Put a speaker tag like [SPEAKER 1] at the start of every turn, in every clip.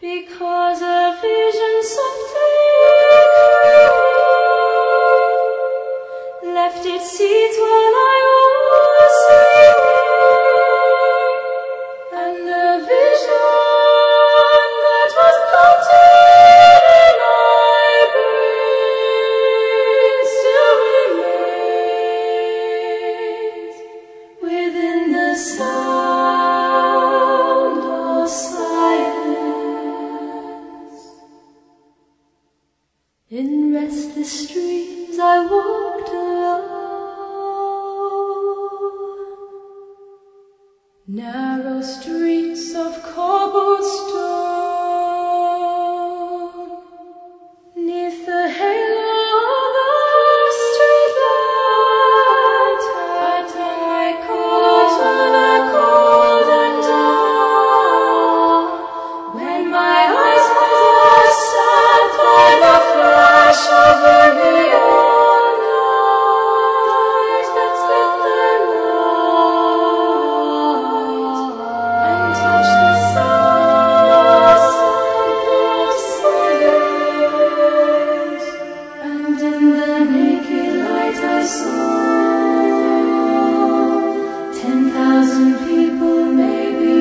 [SPEAKER 1] Because a vision softly left its seeds while I was sleeping, and the vision that was planted in my brain still remains within the sound of silence. In restless streams I walked alone, narrow streets of cobblestone, 'neath the halo of a street light, I caught the cold and dark, when my eyes were sad by the flash of a neon light that split the night and touched the sound of silence. And in the naked light I saw 10,000 people, maybe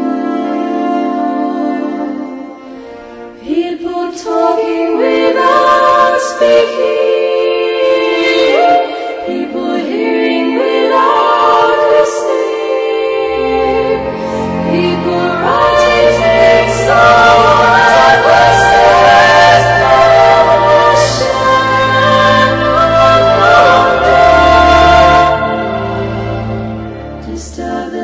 [SPEAKER 1] more. People talking without speaking, people hearing without listening, people writing songs and voices that disturb the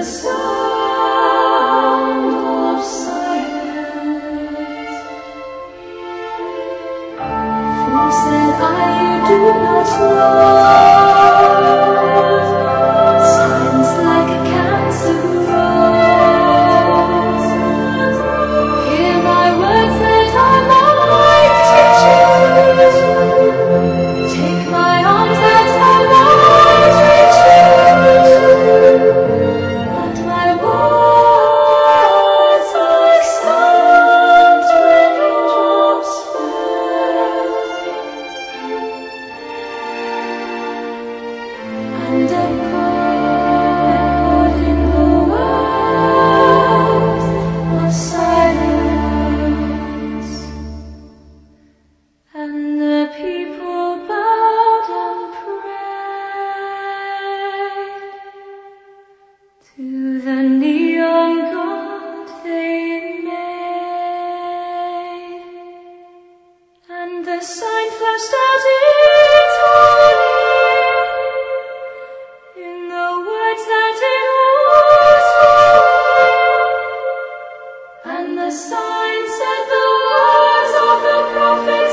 [SPEAKER 1] sound of silence. For said I, you do not know, silence like a cancer grows. Hear my words that I might teach you, take my arms that I might reach you, but my words like sand raindrops fell, and echoed in the world of silence. And the people bowed and prayed to the neon god they made, and the sign flashed out its warning in the words that it was written, and the sign said the words of the prophet